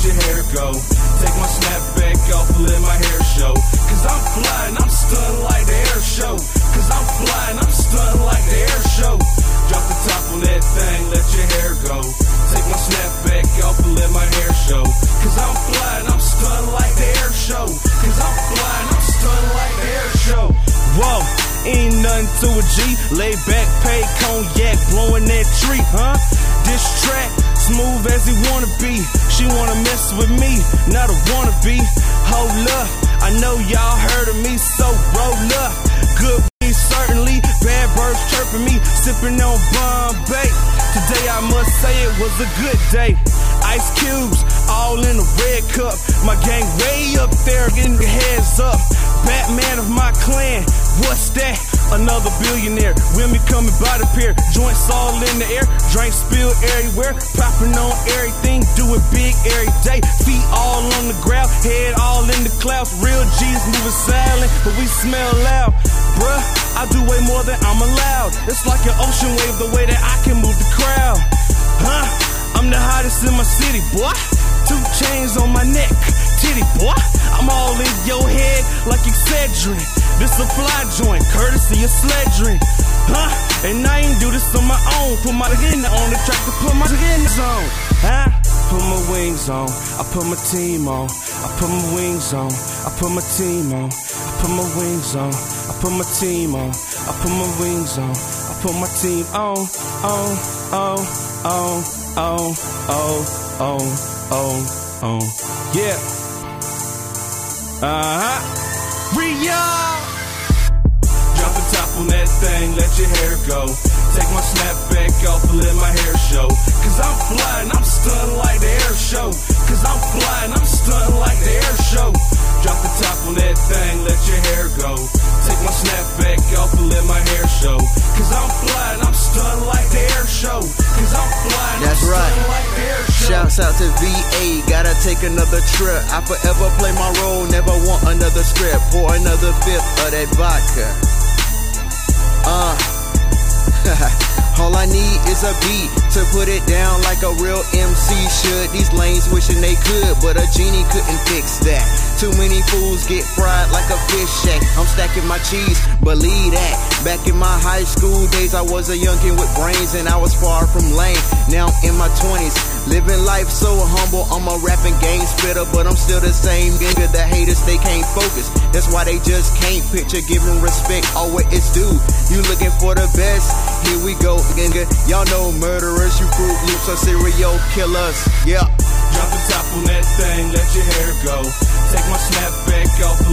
your hair go. Take my snapback off and let my hair show. Cause I'm fly and I'm stunned like the air show. Cause I'm fly and I'm stunned like the air show. Drop the top on that thing, let your hair go. Take my snapback off and let my hair show. Cause I'm fly and I'm stunned like the air show. Cause I'm fly and I'm stunned like the air show. Whoa, ain't nothing to a G. Lay back, pay cognac, blowing that tree, huh? This track, smooth as he wanna be. She wanna mess with me, not a wannabe. Hold up, I know y'all heard of me, so roll up. Good weed, certainly. Bad birds chirping me, sipping on Bombay. Today I must say it was a good day. Ice cubes, all in a red cup. My gang way up there, getting your heads up. Batman of my clan, what's that? Another billionaire, with me coming by the pier. Joints all in the air, drinks spilled everywhere. Popping on everything, do it big every day. Feet all on the ground, head all in the clouds. Real G's moving silent, but we smell loud. Bruh, I do way more than I'm allowed. It's like an ocean wave, the way that I can move the crowd. Huh? I'm the hottest in my city, boy. 2 chains on my neck, titty, boy. I'm all in your head like Excedrin. This a fly joint, courtesy of Sledrin. Huh? And I ain't do this on my own. Put my in on the track to put my hands on. Huh? Put my wings on, I put my team on. I put my wings on, I put my team on. I put my wings on, I put my team on. I put my wings on, I put my team on. Yeah. Rio! Drop the top on that thing, let your hair go. Take my snapback off and let my hair show. Cause I'm fly and I'm stunned like the air show. Cause I'm fly and I'm stunned like the air show. Drop the top on that thing, let your hair go. Take my snapback off and let my hair show. Cause I'm fly and I'm stunned like the air show. Cause I'm fly and I'm stunned like the air show. Shouts out to VA, gotta take another trip. I forever play my role, never want another strip. Pour another fifth of that vodka. All I need is a beat to put it down like a real MC should. These lanes wishing they could, but a genie couldn't fix that. Too many fools get fried like a fish shack. I'm stacking my cheese, believe that. Back in my high school days, I was a youngin' with brains and I was far from lame. Now I'm in my 20s, living life so humble. I'm a rapping game spitter, but I'm still the same nigga. The haters, they can't focus. That's why they just can't picture giving respect all what it's due. You looking for the best? Here we go, nigga. Y'all know murderers, you Fruit Loops or serial killers. Yeah. Drop the top on that thing, let your hair go. Take my snapback off